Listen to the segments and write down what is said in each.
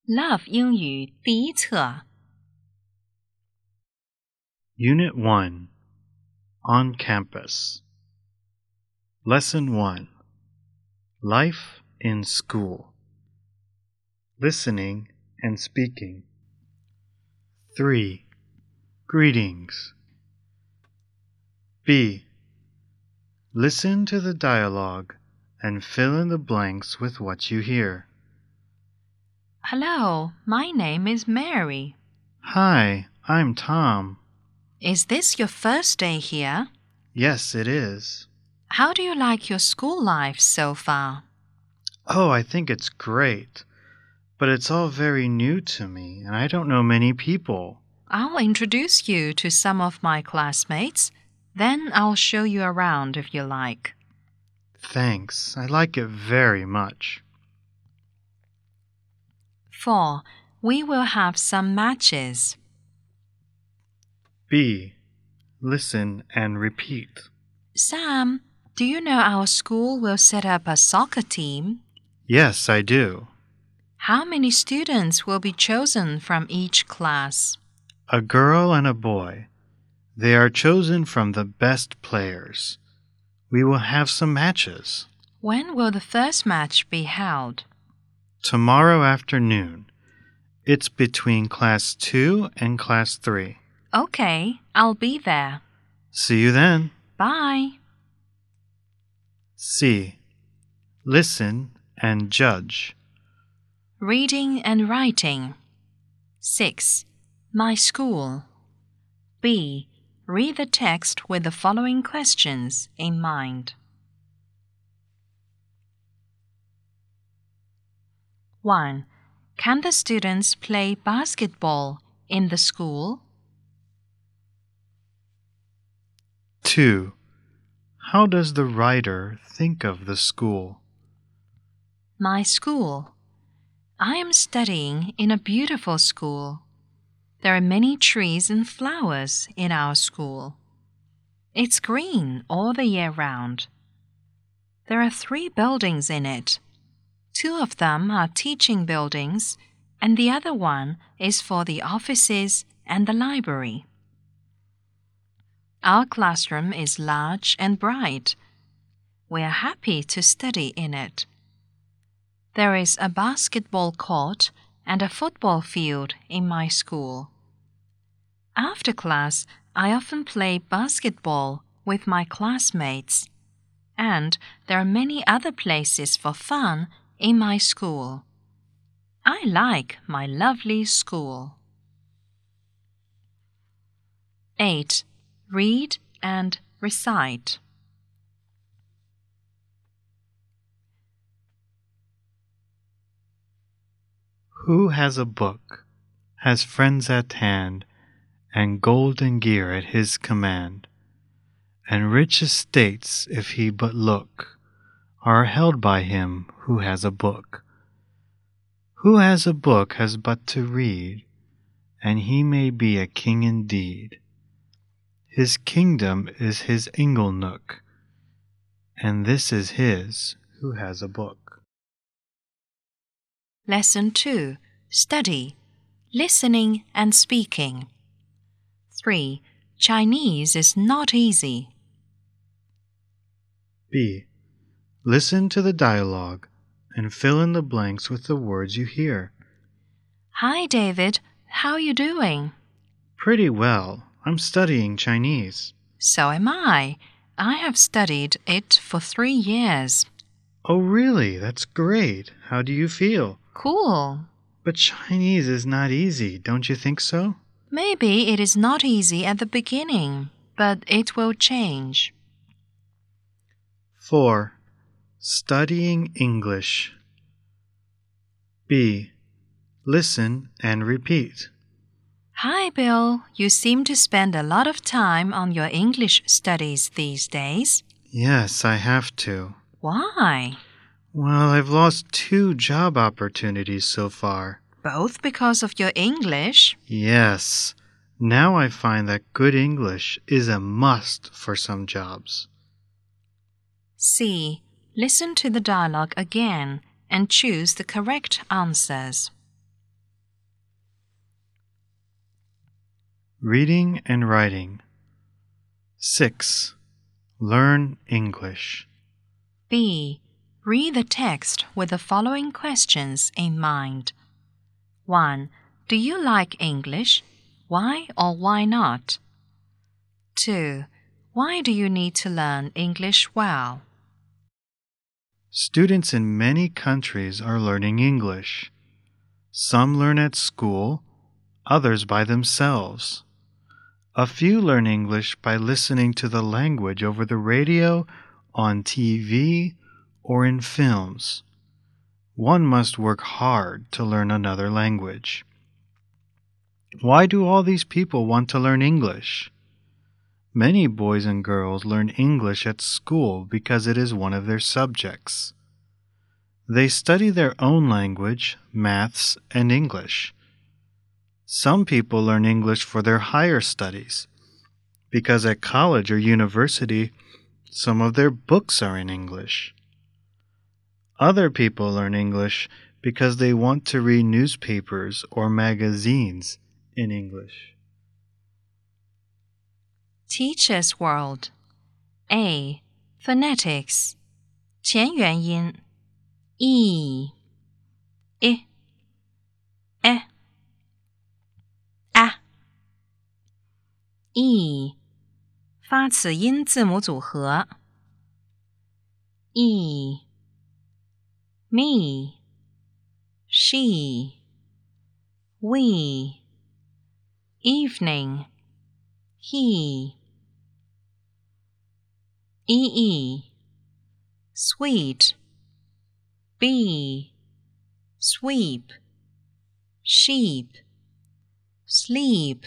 Love 英语第一册 Unit 1 On Campus Lesson 1 Life in School Listening and Speaking 3. Greetings B. Listen to the dialogue and fill in the blanks with what you hear. Hello, my name is Mary. Hi, I'm Tom. Is this your first day here? Yes, it is. How do you like your school life so far? Oh, I think it's great. But it's all very new to me, and I don't know many people. I'll introduce you to some of my classmates. Then I'll show you around if you like. Thanks. I like it very much. 4. We will have some matches. B. Listen and repeat. Sam, do you know our school will set up a soccer team? Yes, I do. How many students will be chosen from each class? A girl and a boy. They are chosen from the best players. We will have some matches. When will the first match be held? Tomorrow afternoon. It's between Class 2 and Class 3. Okay, I'll be there. See you then. Bye. C. Listen and judge. Reading and writing. 6. My school. B. Read the text with the following questions in mind. 1. Can the students play basketball in the school? 2. How does the writer think of the school? My school. I am studying in a beautiful school. There are many trees and flowers in our school. It's green all the year round. There are 3 buildings in it. 2 of them are teaching buildings, and the other one is for the offices and the library. Our classroom is large and bright. We are happy to study in it. There is a basketball court and a football field in my school. After class, I often play basketball with my classmates. And there are many other places for fun in my school. I like my lovely school. 8. Read and recite. Who has a book, has friends at hand, and golden gear at his command, and rich estates, if he but look, are held by him who has a book. Who has a book has but to read, and he may be a king indeed. His kingdom is his ingle nook, and this is his who has a book. Lesson 2. Study. Listening and speaking. 3. Chinese is not easy. B. Listen to the dialogue and fill in the blanks with the words you hear. Hi, David. How are you doing? Pretty well. I'm studying Chinese. So am I. I have studied it for 3 years. Oh, really? That's great. How do you feel? Cool. But Chinese is not easy, don't you think so? Maybe it is not easy at the beginning, but it will change. 4. Studying English. B. Listen and repeat. Hi, Bill. You seem to spend a lot of time on your English studies these days. Yes, I have to. Why? Well, I've lost 2 job opportunities so far. Both because of your English? Yes. Now I find that good English is a must for some jobs. C. Listen to the dialogue again and choose the correct answers. Reading and writing. 6. Learn English. B. Read the text with the following questions in mind. 1. Do you like English? Why or why not? 2. Why do you need to learn English well? Students in many countries are learning English. Some learn at school, others by themselves. A few learn English by listening to the language over the radio, on TV, or in films. One must work hard to learn another language. Why do all these people want to learn English? Many boys and girls learn English at school because it is one of their subjects. They study their own language, maths, and English. Some people learn English for their higher studies, because at college or university, some of their books are in English. Other people learn English because they want to read newspapers or magazines in English. Teacher's World. A. Phonetics. 前元音 E I E A E 发词音字母组合 E Me She We Evening He E Sweet Bee Sweep Sheep Sleep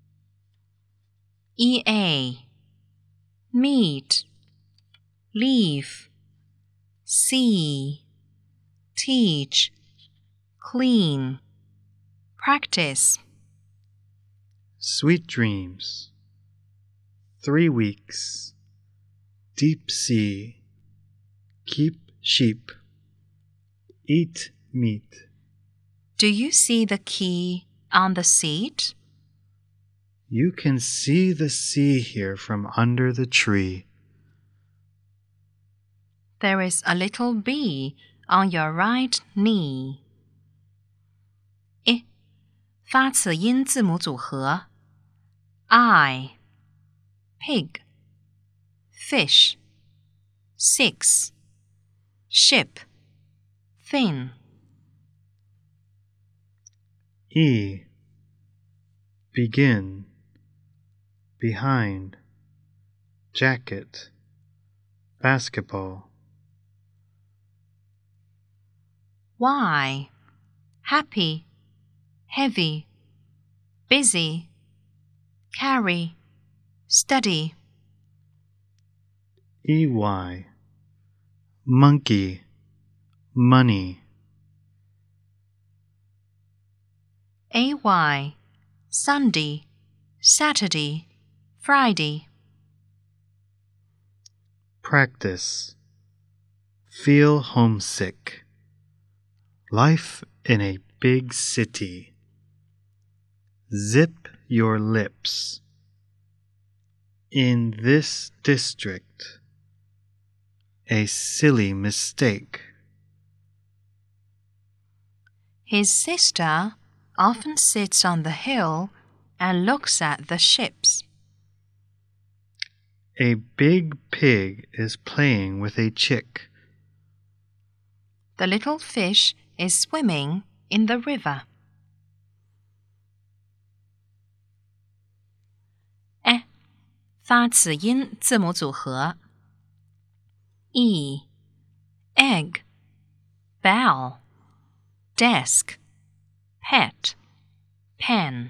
EA Meet Leave See Teach Clean Practice Sweet dreams. 3 weeks. Deep sea. Keep sheep. Eat meat. Do you see the key on the seat? You can see the sea here from under the tree. There is a little bee on your right knee. I 发词音字母组合 I Pig Fish 6 Ship Thin E. Begin. Behind. Jacket. Basketball. Y Happy Heavy Busy Carry Study EY. Monkey. Money. AY Sunday Saturday Friday Practice. Feel homesick. Life in a big city. Zip your lips. In this district. A silly mistake. His sister often sits on the hill and looks at the ships. A big pig is playing with a chick. The little fish is swimming in the river. E 发词音字母组合 E Egg Bell Desk Pet Pen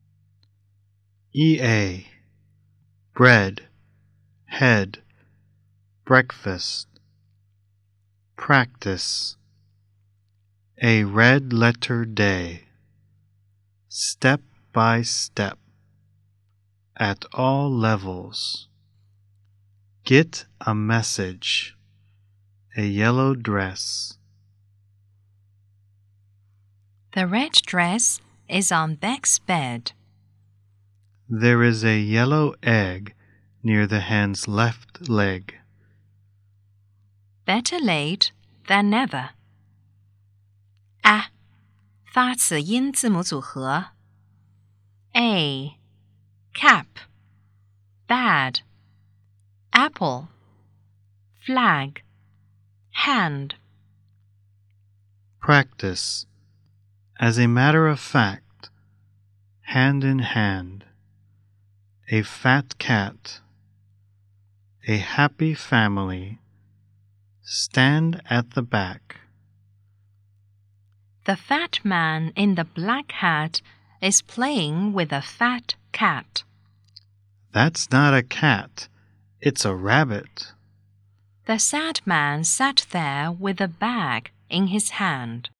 EA. Bread. Head. Breakfast. Practice. A red letter day. Step by step. At all levels. Get a message. A yellow dress. The red dress is on Beck's bed. There is a yellow egg near the hen's left leg. Better late than never. A 发此音字母组合 A cap bad apple flag hand. Practice. As a matter of fact, hand in hand, a fat cat, a happy family, stand at the back. The fat man in the black hat is playing with a fat cat. That's not a cat, it's a rabbit. The sad man sat there with a bag in his hand.